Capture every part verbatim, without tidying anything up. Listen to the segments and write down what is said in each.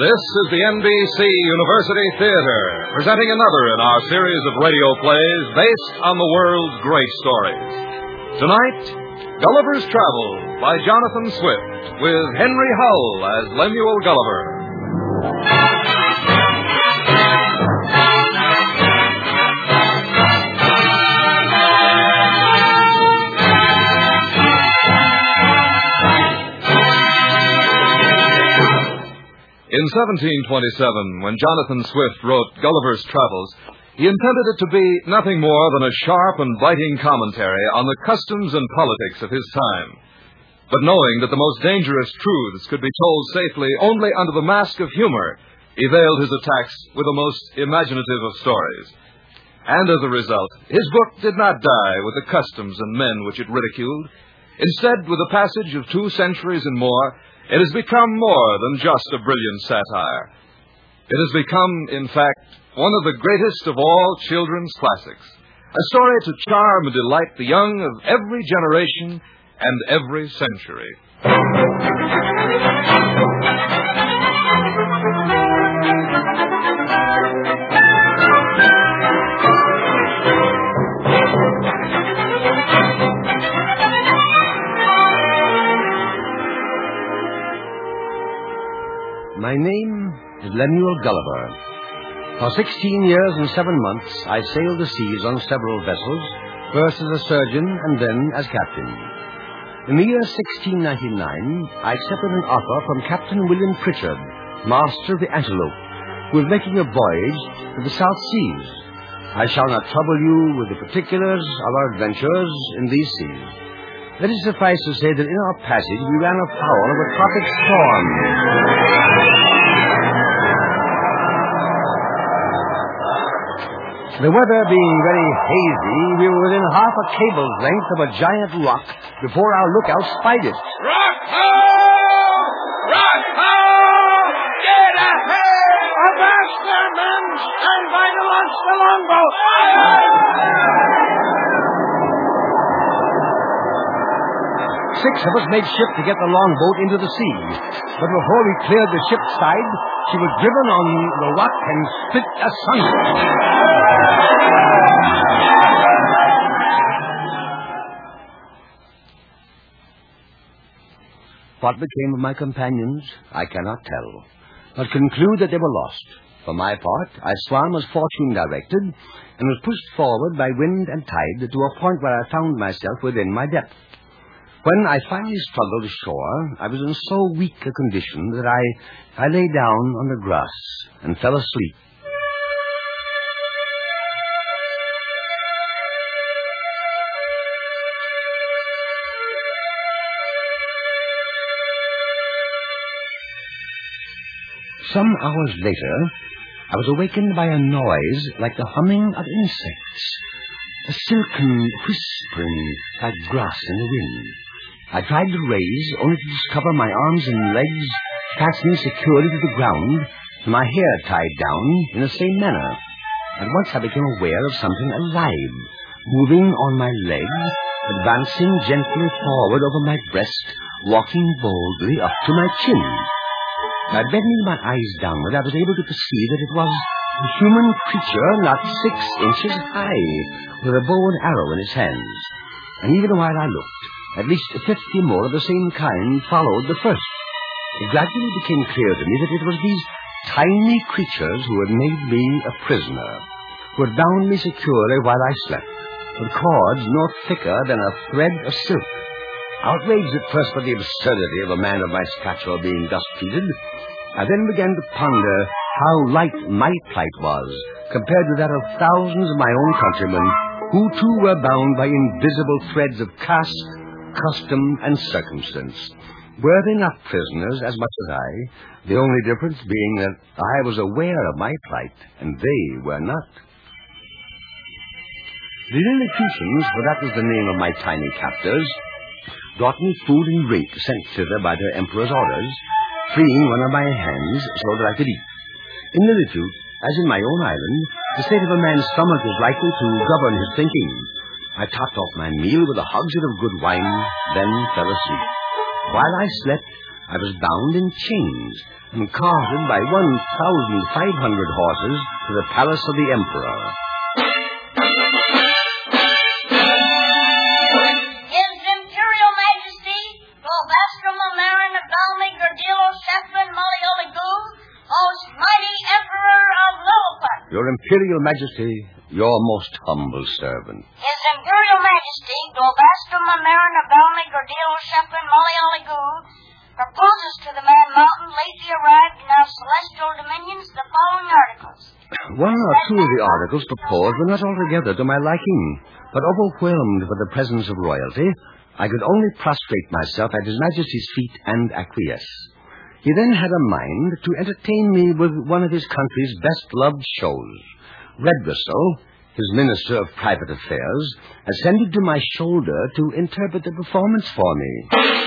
This is the N B C University Theater, presenting another in our series of radio plays based on the world's great stories. Tonight, Gulliver's Travels by Jonathan Swift, with Henry Hull as Lemuel Gulliver. In seventeen twenty-seven, when Jonathan Swift wrote Gulliver's Travels, he intended it to be nothing more than a sharp and biting commentary on the customs and politics of his time. But knowing that the most dangerous truths could be told safely only under the mask of humor, he veiled his attacks with the most imaginative of stories. And as a result, his book did not die with the customs and men which it ridiculed. Instead, with the passage of two centuries and more, it has become more than just a brilliant satire. It has become, in fact, one of the greatest of all children's classics, a story to charm and delight the young of every generation and every century. My name is Lemuel Gulliver. For sixteen years and seven months, I sailed the seas on several vessels, first as a surgeon and then as captain. In the year sixteen ninety-nine, I accepted an offer from Captain William Pritchard, master of the Antelope, who was making a voyage to the South Seas. I shall not trouble you with the particulars of our adventures in these seas. Let it suffice to say that in our passage we ran afoul of a tropic storm. The weather being very hazy, we were within half a cable's length of a giant rock before our lookout spied it. Rock ho! Rock ho! Get ahead! Avast there, men! Stand by to launch the longboat! Six of us made shift to get the longboat into the sea. But before we cleared the ship's side, she was driven on the rock and split asunder. What became of my companions, I cannot tell, but conclude that they were lost. For my part, I swam as fortune directed, and was pushed forward by wind and tide to a point where I found myself within my depth. When I finally struggled ashore, I was in so weak a condition that I, I lay down on the grass and fell asleep. Some hours later, I was awakened by a noise like the humming of insects, a silken whispering like grass in the wind. I tried to raise, only to discover my arms and legs fastening securely to the ground, and my hair tied down in the same manner. At once I became aware of something alive, moving on my legs, advancing gently forward over my breast, walking boldly up to my chin. By bending my eyes downward, I was able to perceive that it was a human creature not six inches high, with a bow and arrow in his hands. And even while I looked, at least fifty more of the same kind followed the first. It gradually became clear to me that it was these tiny creatures who had made me a prisoner, who had bound me securely while I slept, with cords no thicker than a thread of silk. Outraged at first by the absurdity of a man of my stature being thus treated, I then began to ponder how light my plight was compared to that of thousands of my own countrymen, who too were bound by invisible threads of caste, custom, and circumstance. Were they not prisoners as much as I, the only difference being that I was aware of my plight, and they were not? The Lilliputians, for that was the name of my tiny captors, brought me food and drink sent thither by their emperor's orders, freeing one of my hands so that I could eat. In Lilliput, as in my own island, the state of a man's stomach is likely to govern his thinking. I topped off my meal with a hogshead of good wine, then fell asleep. While I slept, I was bound in chains and carted by one thousand five hundred horses to the palace of the emperor. His Imperial Majesty, Globastro Marin of Dalmy Gordillo Shefflin Mollioligu, most mighty Emperor of Lilliput. Your Imperial Majesty, your most humble servant. His Imperial Majesty, Globastro Marin of Dalmy Gordillo Shefflin Mollioligu, proposes to the man Mountain lately arrived in our celestial dominions the following articles. One or two of the articles proposed were not altogether to my liking, but overwhelmed by the presence of royalty, I could only prostrate myself at His Majesty's feet and acquiesce. He then had a mind to entertain me with one of his country's best-loved shows. Redrussell, his Minister of Private Affairs, ascended to my shoulder to interpret the performance for me.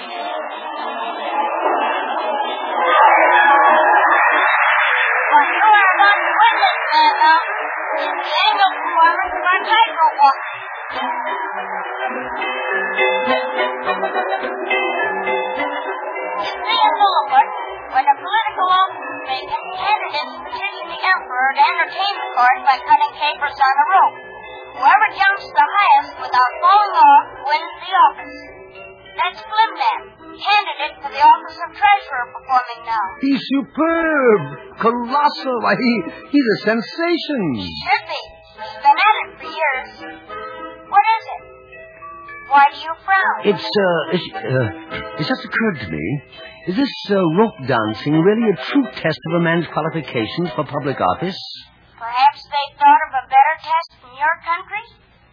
When a political office is vacant, candidates petition the emperor to entertain the court by cutting capers on a rope. Whoever jumps the highest without falling off wins the office. That's Flimnap, candidate for the office of treasurer, performing now. He's superb! Colossal! Why, he, he's a sensation! Should be. He's been at it for years. What is it? Why do you frown? It's, uh, it's, uh, it's just occurred to me. Is this uh, rope dancing really a true test of a man's qualifications for public office? Perhaps they thought of a better test in your country?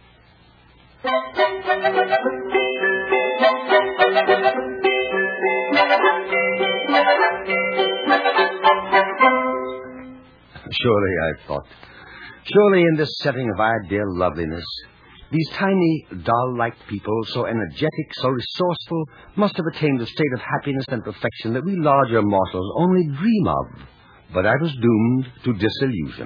Surely, I thought. Surely in this setting of ideal loveliness, these tiny, doll-like people, so energetic, so resourceful, must have attained a state of happiness and perfection that we larger mortals only dream of. But I was doomed to disillusion.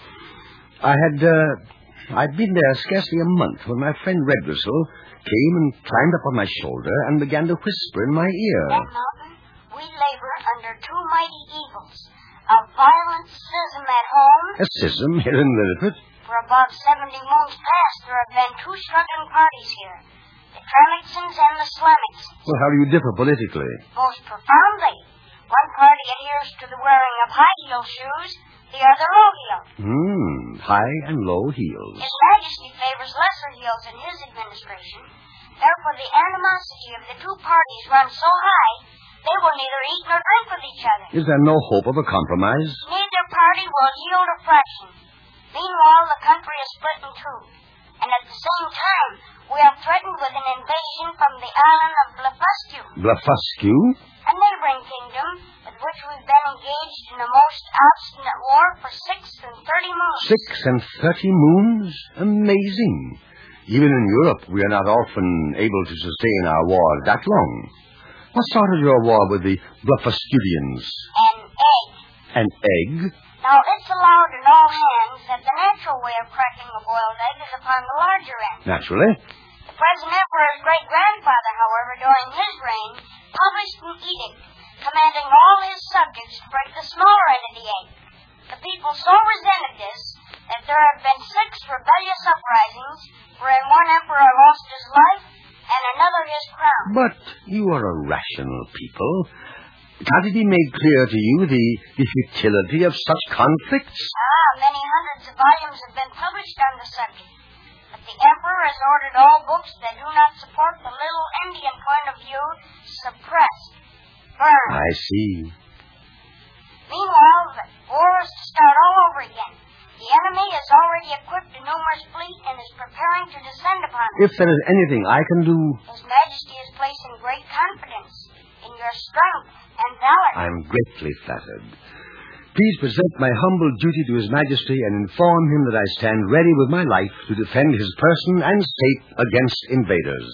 I had, uh, I'd been there scarcely a month when my friend Redrussell came and climbed up on my shoulder and began to whisper in my ear. At Mountain, we labor under two mighty evils. A violent schism at home. A schism here in Lilliput? For above seventy moons past, there have been two struggling parties here. The Tremixons and the Slemicsons. Well, how do you differ politically? Most profoundly. One party adheres to the wearing of high-heel shoes, the other low-heel. Hmm, high and low heels. His Majesty favors lesser heels in his administration. Therefore, the animosity of the two parties runs so high, they will neither eat nor drink with each other. Is there no hope of a compromise? Neither party will yield a fraction. Meanwhile, the country is split in two. And at the same time, we are threatened with an invasion from the island of Blefuscu. Blefuscu? A neighboring kingdom with which we've been engaged in a most obstinate war for six and thirty moons. Six and thirty moons? Amazing. Even in Europe, we are not often able to sustain our war that long. What started your war with the Blefuscudians? An egg. An egg? Now, it's allowed in all hands that the natural way of cracking a boiled egg is upon the larger end. Naturally. The present emperor's great-grandfather, however, during his reign, published an edict commanding all his subjects to break the smaller end of the egg. The people so resented this that there have been six rebellious uprisings wherein one emperor lost his life and another his crown. But you are a rational people. Can't it be made clear to you the, the futility of such conflicts? Ah, many hundreds of volumes have been published on the subject. But the emperor has ordered all books that do not support the little Indian point of view suppressed, burned. I see. Meanwhile, the war is to start all over again. The enemy has already equipped a numerous fleet and is preparing to descend upon us. If there is anything I can do... His Majesty is placing great confidence in your strength and valor. I am greatly flattered. Please present my humble duty to His Majesty and inform him that I stand ready with my life to defend his person and state against invaders.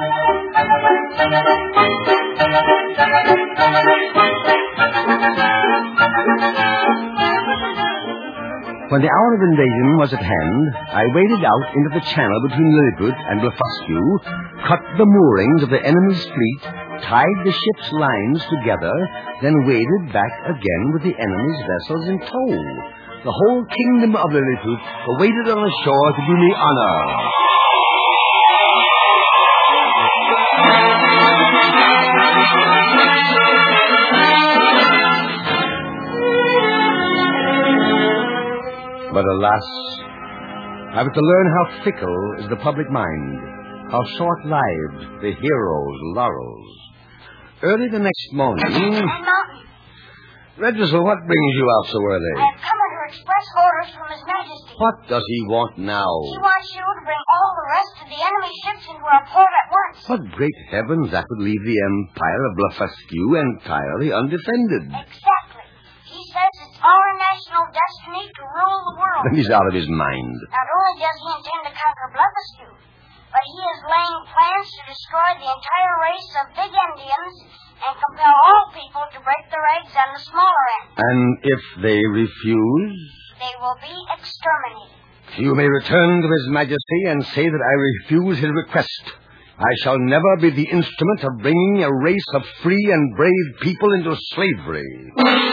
When the hour of invasion was at hand, I waded out into the channel between Lilliput and Blefuscu, cut the moorings of the enemy's fleet, tied the ship's lines together, then waded back again with the enemy's vessels in tow. The whole kingdom of Lilliput waited on the shore to do me honor. But alas, I was to learn how fickle is the public mind, how short-lived the hero's laurels. Early the next morning... Redressel, what brings you out so early? I have come under express orders from His Majesty. What does he want now? He wants you to bring all the rest of the enemy ships into our port at once. What great heavens, that would leave the empire of Blefuscu entirely undefended. Exactly. He says it's our national destiny to rule the world. Then he's out of his mind. Not only does he intend to conquer Blefuscu, but he is laying plans to destroy the entire race of big Indians and compel all people to break their eggs on the smaller end. And if they refuse? They will be exterminated. You may return to His Majesty and say that I refuse his request. I shall never be the instrument of bringing a race of free and brave people into slavery.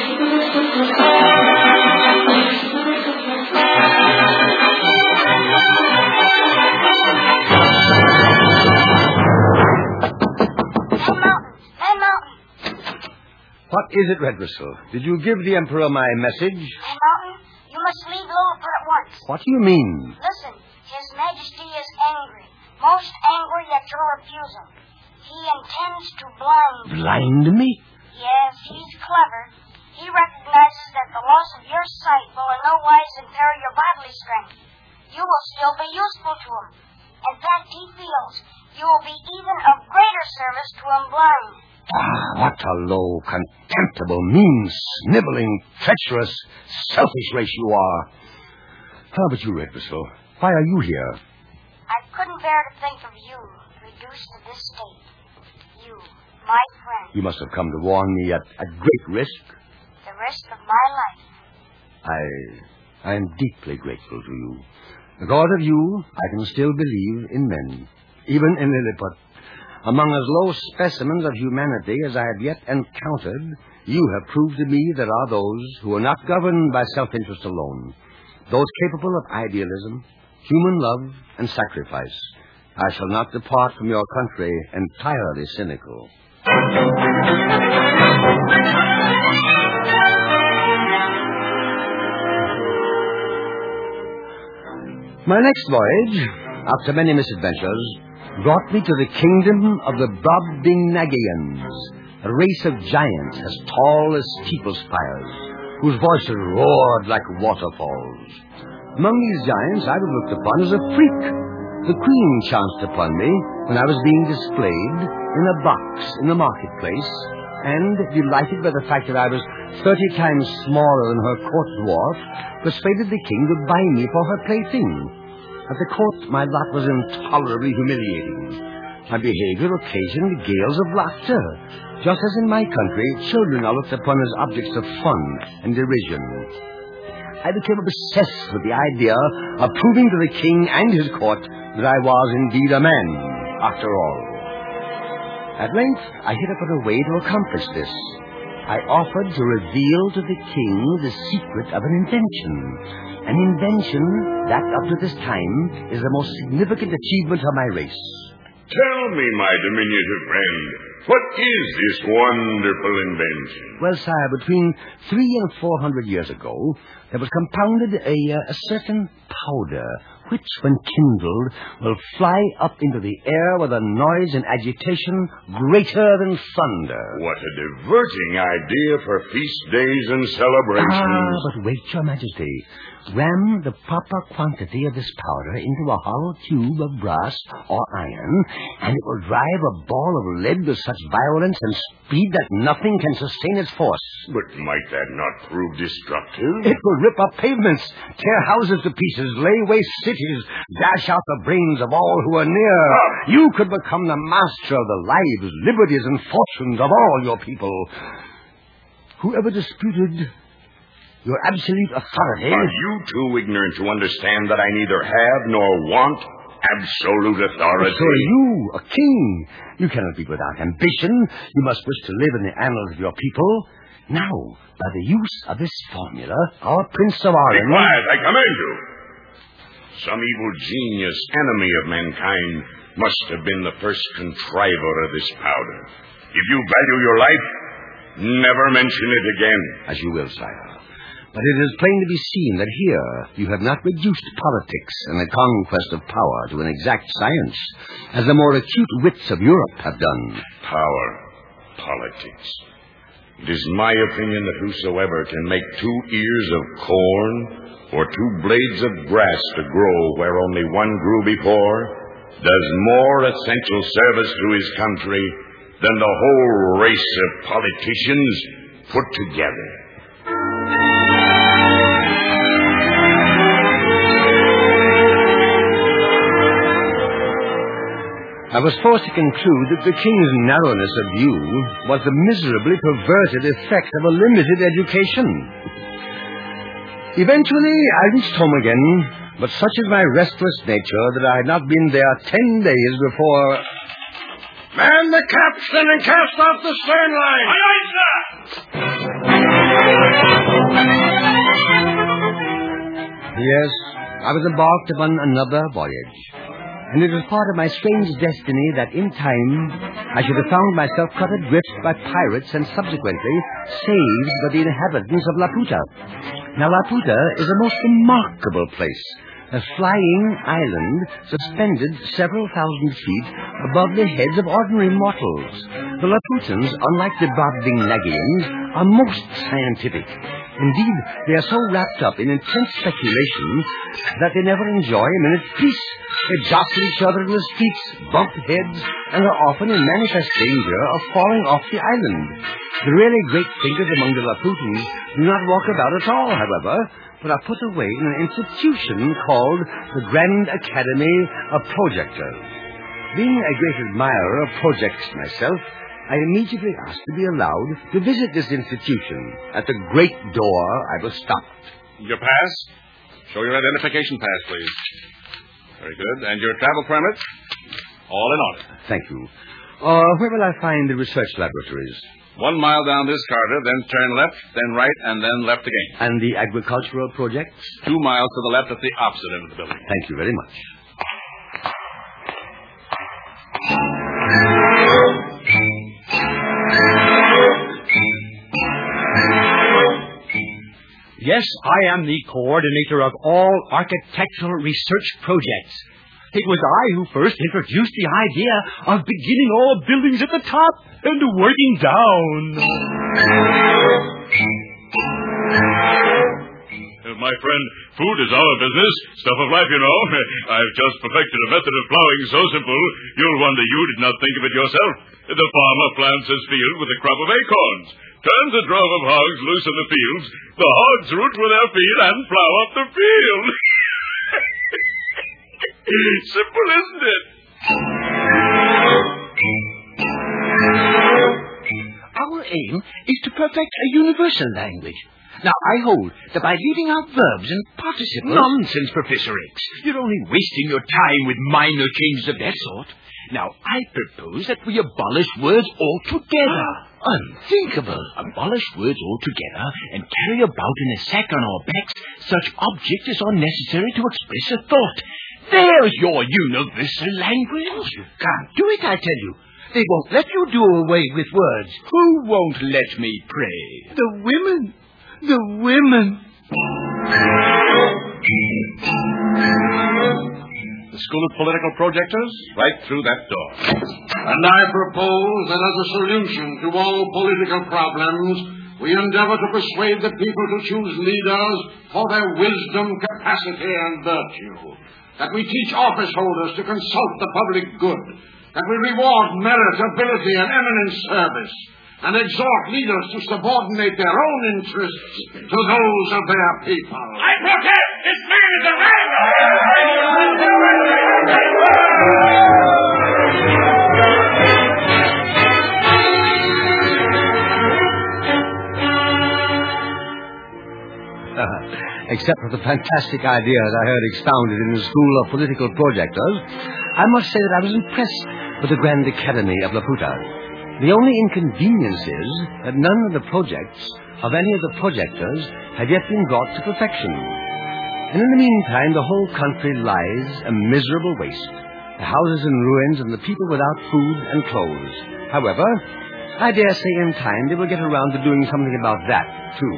What is it, Redressel? Did you give the Emperor my message? Hey, Mountain, you must leave Lilliput at once. What do you mean? Listen, His Majesty is angry, most angry at your refusal. He intends to blind you. Blind me? Yes, he's clever. He recognizes that the loss of your sight will in no wise impair your bodily strength. You will still be useful to him. In fact, he feels you will be even of greater service to him blind. Ah, what a low, contemptible, mean, sniveling, treacherous, selfish race you are. How about you, Redressel? Why are you here? I couldn't bear to think of you reduced to this state. You, my friend. You must have come to warn me at, at great risk. The risk of my life. I, I am deeply grateful to you. Because of you, I can still believe in men, even in Lilliput. Among as low specimens of humanity as I have yet encountered, you have proved to me there are those who are not governed by self-interest alone, those capable of idealism, human love, and sacrifice. I shall not depart from your country entirely cynical. My next voyage, after many misadventures, brought me to the kingdom of the Brobdingnagians, a race of giants as tall as steeple spires, whose voices roared like waterfalls. Among these giants I was looked upon as a freak. The queen chanced upon me when I was being displayed in a box in the marketplace, and, delighted by the fact that I was thirty times smaller than her court dwarf, persuaded the king to buy me for her plaything. At the court, my lot was intolerably humiliating. My behavior occasioned gales of laughter. Just as in my country, children are looked upon as objects of fun and derision. I became obsessed with the idea of proving to the king and his court that I was indeed a man, after all. At length, I hit upon a way to accomplish this. I offered to reveal to the king the secret of an invention. An invention that, up to this time, is the most significant achievement of my race. Tell me, my diminutive friend, what is this wonderful invention? Well, sire, between three and four hundred years ago, there was compounded a, uh, a certain powder, which, when kindled, will fly up into the air with a noise and agitation greater than thunder. What a diverting idea for feast days and celebrations. Ah, but wait, Your Majesty. Ram the proper quantity of this powder into a hollow tube of brass or iron, and it will drive a ball of lead with such violence and speed that nothing can sustain its force. But might that not prove destructive? It will rip up pavements, tear houses to pieces, lay waste cities, dash out the brains of all who are near. Ah. You could become the master of the lives, liberties, and fortunes of all your people. Whoever disputed your absolute authority... Are you too ignorant to understand that I neither have nor want absolute authority. So are you, a king. You cannot be without ambition. You must wish to live in the annals of your people. Now, by the use of this formula, our Prince of Orange... Be quiet, I command you. Some evil genius, enemy of mankind, must have been the first contriver of this powder. If you value your life, never mention it again. As you will, sire. But it is plain to be seen that here you have not reduced politics and the conquest of power to an exact science, as the more acute wits of Europe have done. Power, politics. It is my opinion that whosoever can make two ears of corn or two blades of grass to grow where only one grew before does more essential service to his country than the whole race of politicians put together. I was forced to conclude that the king's narrowness of view was the miserably perverted effect of a limited education. Eventually, I reached home again, but such is my restless nature that I had not been there ten days before... Man the capstan and cast off the stern line! Aye, aye, sir! Yes, I was embarked upon another voyage. And it was part of my strange destiny that in time I should have found myself cut adrift by pirates and subsequently saved by the inhabitants of Laputa. Now, Laputa is a most remarkable place, a flying island suspended several thousand feet above the heads of ordinary mortals. The Laputans, unlike the Brobdingnagians, are most scientific. Indeed, they are so wrapped up in intense speculation that they never enjoy a minute's peace. They jostle each other in the streets, bump heads, and are often in manifest danger of falling off the island. The really great thinkers among the Laputans do not walk about at all, however, but are put away in an institution called the Grand Academy of Projectors. Being a great admirer of projects myself, I immediately asked to be allowed to visit this institution. At the great door, I was stopped. Your pass? Show your identification pass, please. Very good. And your travel permit? All in order. Thank you. Uh, where will I find the research laboratories? One mile down this corridor, then turn left, then right, and then left again. And the agricultural projects? Two miles to the left at the opposite end of the building. Thank you very much. Yes, I am the coordinator of all architectural research projects. It was I who first introduced the idea of beginning all buildings at the top and working down. Uh, my friend, food is our business. Stuff of life, you know. I've just perfected a method of plowing so simple, you'll wonder you did not think of it yourself. The farmer plants his field with a crop of acorns, turns a drove of hogs loose in the fields, the hogs root with their feet and plow up the field. Simple, isn't it? Our aim is to perfect a universal language. Now, I hold that by leaving out verbs and participles... Nonsense, Professor X. You're only wasting your time with minor changes of that sort. Now, I propose that we abolish words altogether. Unthinkable. Abolish words altogether and carry about in a sack on our backs such objects as are necessary to express a thought. There's your universal language. You can't do it, I tell you. They won't let you do away with words. Who won't let me pray? The women. The women. The School of Political Projectors, right through that door. And I propose that as a solution to all political problems, we endeavor to persuade the people to choose leaders for their wisdom, capacity, and virtue. That we teach office holders to consult the public good. That we reward merit, ability, and eminent service. And exhort leaders to subordinate their own interests to those of their people. I protest! This man is a rat! except for the fantastic ideas I heard expounded in the School of Political Projectors, I must say that I was impressed with the Grand Academy of Laputa. The only inconvenience is that none of the projects of any of the projectors had yet been brought to perfection. And in the meantime, the whole country lies a miserable waste, the houses in ruins and the people without food and clothes. However, I dare say in time they will get around to doing something about that, too.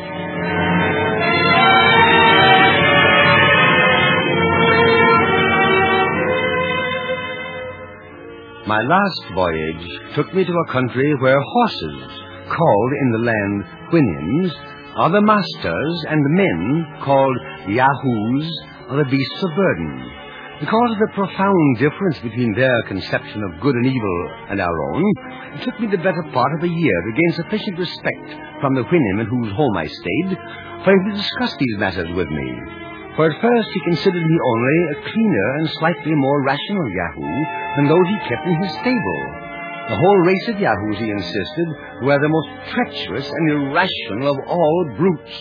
My last voyage took me to a country where horses, called in the land Whinims, are the masters, and men, called Yahoos, are the beasts of burden. Because of the profound difference between their conception of good and evil and our own, it took me the better part of a year to gain sufficient respect from the Whinim in whose home I stayed for him to discuss these matters with me. For at first he considered me only a cleaner and slightly more rational Yahoo than those he kept in his stable. The whole race of Yahoos, he insisted, were the most treacherous and irrational of all brutes.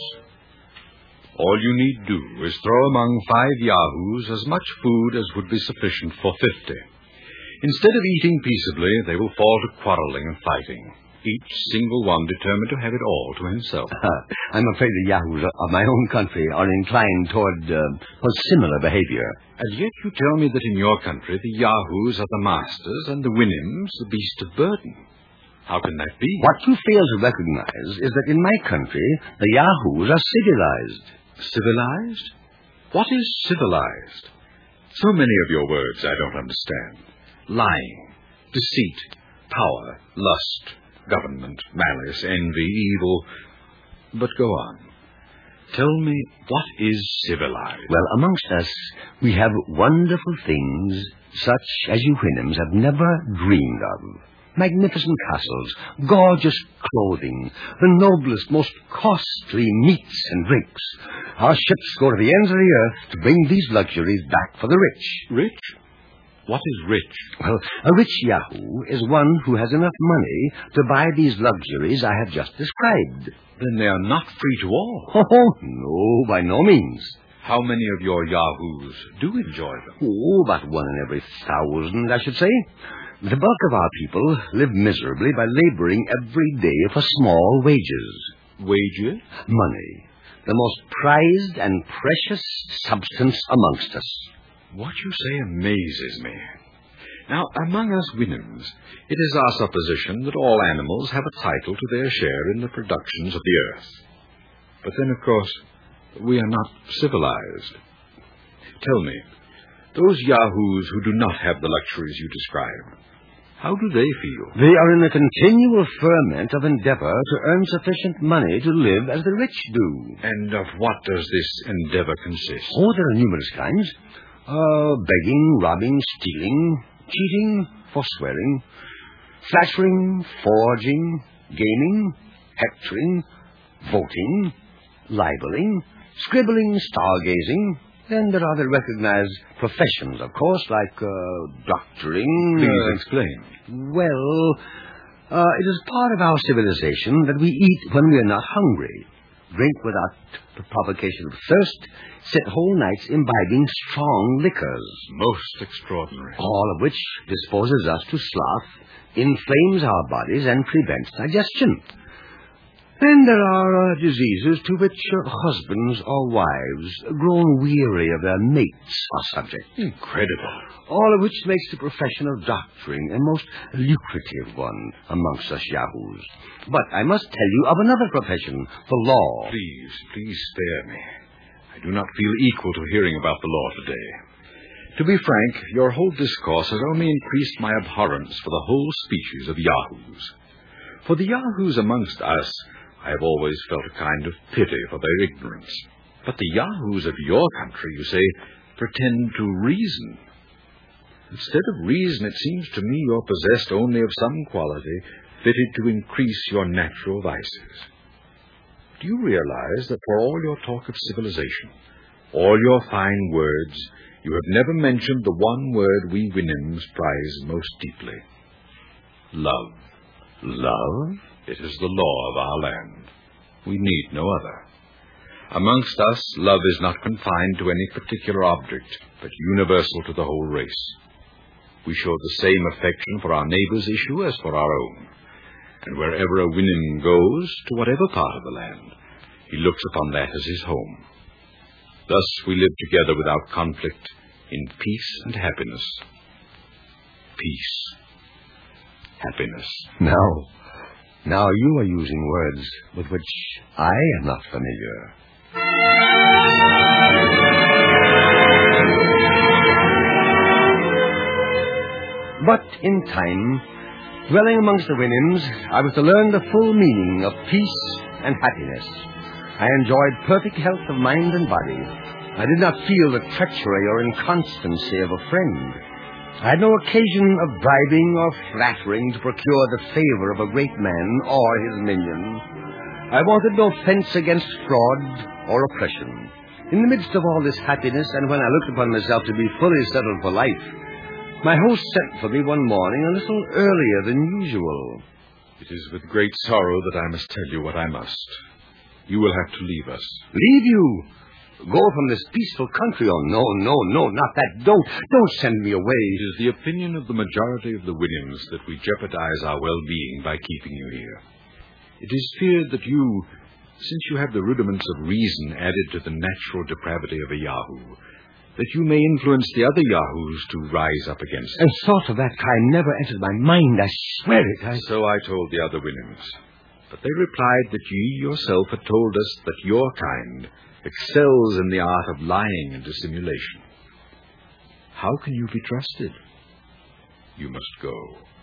All you need do is throw among five Yahoos as much food as would be sufficient for fifty. Instead of eating peaceably, they will fall to quarreling and fighting, each single one determined to have it all to himself. I'm afraid the Yahoos of my own country are inclined toward, uh, toward similar behavior. And yet you tell me that in your country the Yahoos are the masters and the Whinims the beast of burden. How can that be? What you fail to recognize is that in my country the Yahoos are civilized. Civilized? What is civilized? So many of your words I don't understand. Lying, deceit, power, lust, government, malice, envy, evil. But go on. Tell me, what is civilized? Well, amongst us, we have wonderful things such as you Whinims have never dreamed of. Magnificent castles, gorgeous clothing, the noblest, most costly meats and drinks. Our ships go to the ends of the earth to bring these luxuries back for the rich. Rich? What is rich? Well, a rich Yahoo is one who has enough money to buy these luxuries I have just described. Then they are not free to all. Oh, no, by no means. How many of your Yahoos do enjoy them? Oh, about one in every thousand, I should say. The bulk of our people live miserably by laboring every day for small wages. Wages? Money. The most prized and precious substance amongst us. What you say amazes me. Now, among us Whinims, it is our supposition that all animals have a title to their share in the productions of the earth. But then, of course, we are not civilized. Tell me, those Yahoos who do not have the luxuries you describe, how do they feel? They are in a continual ferment of endeavor to earn sufficient money to live as the rich do. And of what does this endeavor consist? Oh, there are numerous kinds. Uh, begging, robbing, stealing, cheating, forswearing, flattering, forging, gaming, hectoring, voting, libeling, scribbling, stargazing. Then there are the recognized professions, of course, like uh, doctoring. Please uh, explain. Well, uh, it is part of our civilization that we eat when we are not hungry, drink without the provocation of thirst, sit whole nights imbibing strong liquors. Most extraordinary. All of which disposes us to sloth, inflames our bodies, and prevents digestion. Then there are uh, diseases to which uh, husbands or wives, grown weary of their mates, are subject. Incredible. All of which makes the profession of doctoring a most lucrative one amongst us Yahoos. But I must tell you of another profession, the law. Please, please spare me. I do not feel equal to hearing about the law today. To be frank, your whole discourse has only increased my abhorrence for the whole species of Yahoos. For the Yahoos amongst us, I have always felt a kind of pity for their ignorance. But the Yahoos of your country, you say, pretend to reason. Instead of reason, it seems to me you're possessed only of some quality fitted to increase your natural vices. Do you realize that for all your talk of civilization, all your fine words, you have never mentioned the one word we Whinims prize most deeply? Love. Love? It is the law of our land. We need no other. Amongst us, love is not confined to any particular object, but universal to the whole race. We show the same affection for our neighbor's issue as for our own. And wherever a Winnim goes, to whatever part of the land, he looks upon that as his home. Thus we live together without conflict, in peace and happiness. Peace. Happiness. Now, now you are using words with which I am not familiar. But in time, dwelling amongst the Winnims, I was to learn the full meaning of peace and happiness. I enjoyed perfect health of mind and body. I did not feel the treachery or inconstancy of a friend. I had no occasion of bribing or flattering to procure the favor of a great man or his minions. I wanted no fence against fraud or oppression. In the midst of all this happiness, and when I looked upon myself to be fully settled for life, my host sent for me one morning a little earlier than usual. It is with great sorrow that I must tell you what I must. You will have to leave us. Leave you? Go from this peaceful country? Oh, no, no, no, not that. Don't, don't send me away. It is the opinion of the majority of the Winnims that we jeopardize our well-being by keeping you here. It is feared that you, since you have the rudiments of reason added to the natural depravity of a Yahoo, that you may influence the other Yahoos to rise up against it. A thought of that kind never entered my mind. I swear it. I... So I told the other Winnims. But they replied that ye yourself had told us that your kind excels in the art of lying and dissimulation. How can you be trusted? You must go.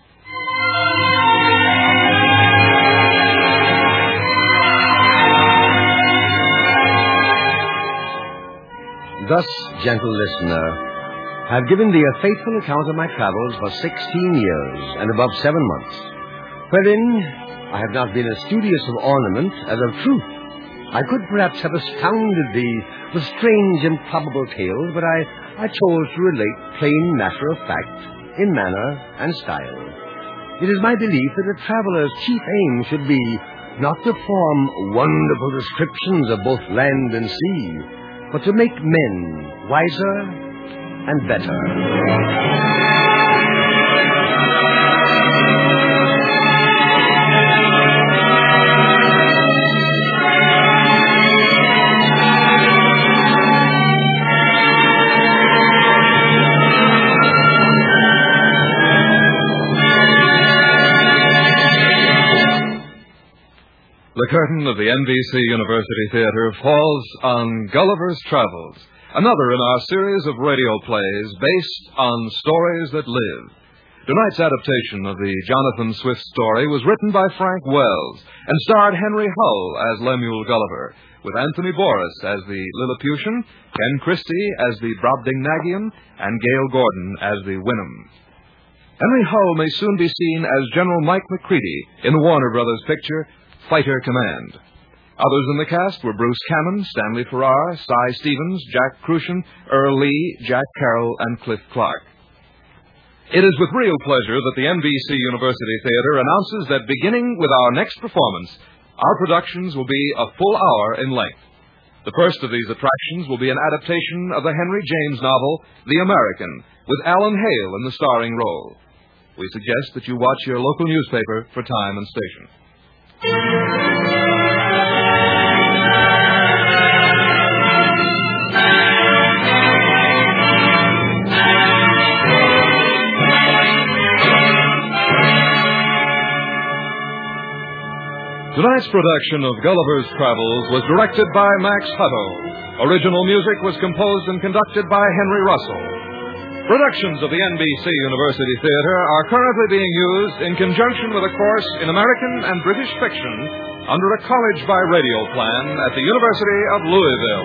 Thus, gentle listener, I have given thee a faithful account of my travels for sixteen years and above seven months, wherein I have not been as studious of ornament as of truth. I could perhaps have astounded thee with strange and probable tales, but I, I chose to relate plain matter of fact in manner and style. It is my belief that a traveler's chief aim should be not to form wonderful descriptions of both land and sea, but to make men wiser and better. The curtain of the N B C University Theater falls on Gulliver's Travels, another in our series of radio plays based on stories that live. Tonight's adaptation of the Jonathan Swift story was written by Frank Wells and starred Henry Hull as Lemuel Gulliver, with Anthony Boris as the Lilliputian, Ken Christie as the Brobdingnagian, and Gail Gordon as the Winnim. Henry Hull may soon be seen as General Mike McCready in the Warner Brothers picture Fighter Command. Others in the cast were Bruce Cannon, Stanley Farrar, Cy Stevens, Jack Crucian, Earl Lee, Jack Carroll, and Cliff Clark. It is with real pleasure that the N B C University Theater announces that beginning with our next performance, our productions will be a full hour in length. The first of these attractions will be an adaptation of the Henry James novel, The American, with Alan Hale in the starring role. We suggest that you watch your local newspaper for time and station. Tonight's production of Gulliver's Travels was directed by Max Hutto. Original music was composed and conducted by Henry Russell. Productions of the N B C University Theater are currently being used in conjunction with a course in American and British fiction under a college by radio plan at the University of Louisville.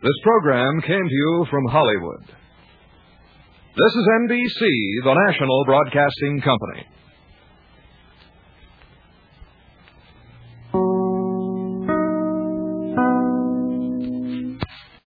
This program came to you from Hollywood. This is N B C, the national broadcasting company.